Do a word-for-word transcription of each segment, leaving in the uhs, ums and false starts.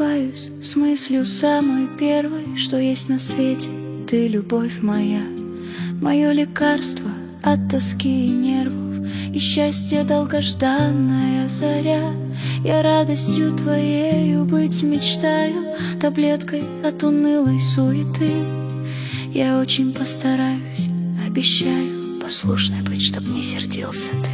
просыпаюсь с мыслью самой первой, что есть на свете. Ты любовь моя, мое лекарство от тоски и нервов, и счастье долгожданная заря. Я радостью твоею быть мечтаю, таблеткой от унылой суеты. Я очень постараюсь, обещаю, послушной быть, чтоб не сердился ты.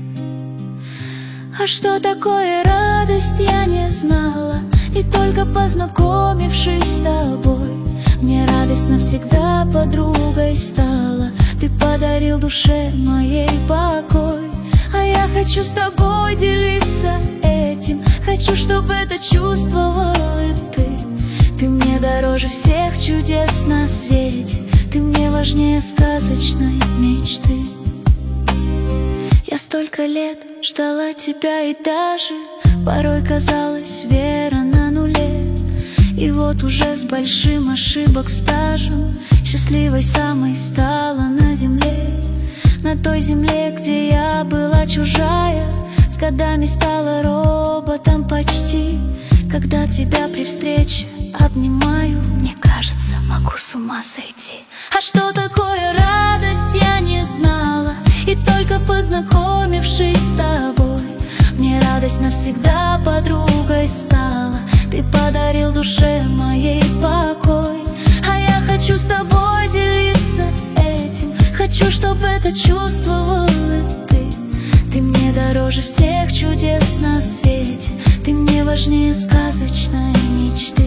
А что такое радость, я не знала, и только познакомившись с тобой, мне радость навсегда подругой стала. Ты подарил душе моей покой, а я хочу с тобой делиться этим. Хочу, чтобы это чувствовал и ты. Ты мне дороже всех чудес на свете, ты мне важнее сказочной мечты. Я столько лет ждала тебя, и даже порой казалось, вера на нуле. И вот уже с большим ошибок стажем счастливой самой стала на земле. На той земле, где я была чужая, с годами стала роботом почти. Когда тебя при встрече обнимаю, мне кажется, могу с ума сойти. А что такое радость, я не знала, и только познакомившись с тобой, мне радость навсегда подругой стала. Ты подарил душе моей покой, а я хочу с тобой делиться этим. Хочу, чтобы это чувствовал и ты. Ты мне дороже всех чудес на свете, ты мне важнее сказочной мечты.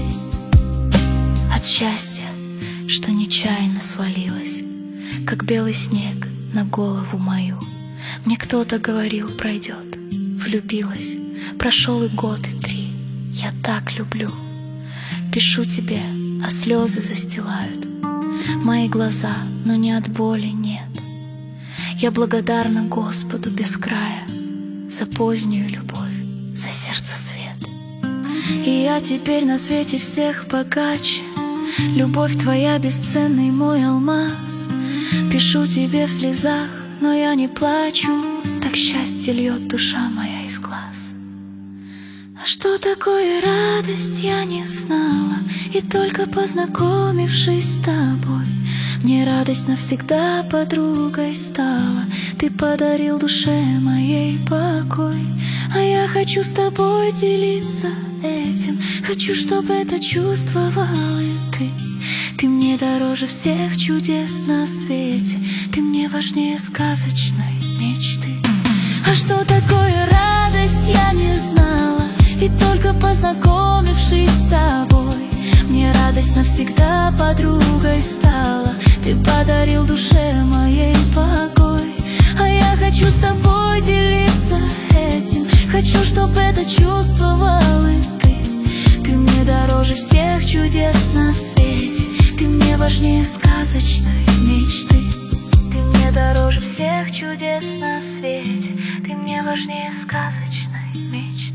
От счастья, что нечаянно свалилось, как белый снег на голову мою, мне кто-то говорил, пройдет. Влюбилась, прошел и год, и три. Я так люблю. Пишу тебе, а слезы застилают мои глаза, но не от боли, нет. Я благодарна Господу без края за позднюю любовь, за сердце свет. И я теперь на свете всех богаче. Любовь твоя бесценный мой алмаз. Пишу тебе в слезах, но я не плачу, так счастье льет душа моя из глаз. А что такое радость, я не знала, и только познакомившись с тобой, мне радость навсегда подругой стала. Ты подарил душе моей покой, а я хочу с тобой делиться этим. Хочу, чтобы это чувствовал и ты. Ты мне дороже всех чудес на свете, ты мне важнее сказочной мечты. А что такое радость, я не знала, и только познакомившись с тобой, мне радость навсегда подругой стала. Ты подарил душе моей покой, а я хочу с тобой делиться этим. Хочу, чтобы это чувствовал и ты. Ты мне дороже всех чудес на свете, ты мне важнее сказочной мечты. Ты мне дороже всех чудес на свете, ты мне важнее сказочной мечты.